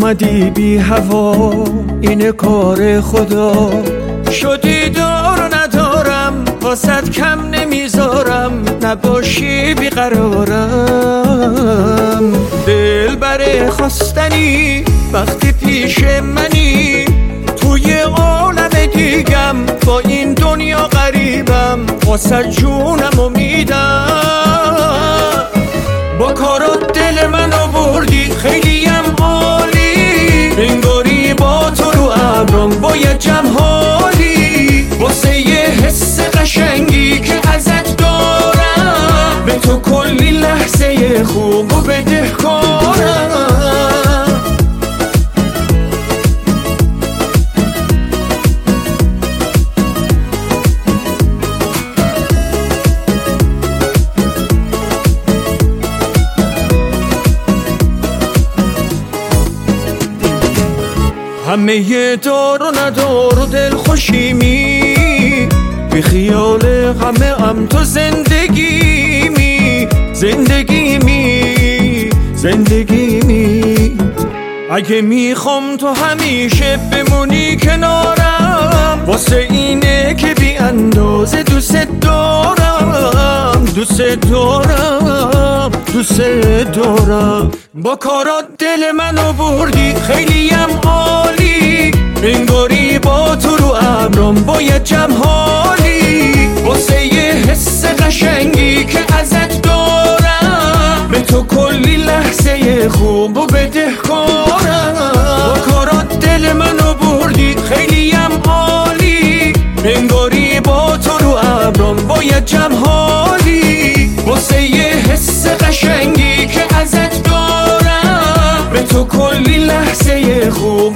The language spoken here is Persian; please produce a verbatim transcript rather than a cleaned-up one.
اومدی بی هوا، این کار خدا. شدی دار ندارم، واسد کم نمیذارم، نباشی بیقرارم. دل بره خواستنی وقتی پیش منی، توی عالم دیگم با این دنیا غریبم، واسد جونم میدم. با کارات دل منو بردی خیلیم عالی، انگاری با تو رو ابرام باید جمع حالی. واسه یه حس قشنگی که ازت دارم، به تو کلی لحظه خوب و بدهکارم. همه دار و ندار و دل خوشیمی، بی خیال همه ام تو زندگیمی، زندگیمی، زندگیمی. اگه میخوام تو همیشه بمونی کنارم، واسه اینه که بی اندازه دوست دارم، دوست دارم، دوست دارم. با کارات دل منو بردی خیلیم عالی، انگاری با تو رو ابرام باید جمع حالی. واسه یه حس قشنگی که ازت دارم، به تو کلی لحظه خوب و بدهکارم. با کارات دل منو بردی خیلیم عالی، انگاری با تو رو ابرام باید جمع حالی. واسه یه حس قشنگی که ازت دارم، به تو کلی لحظه خوب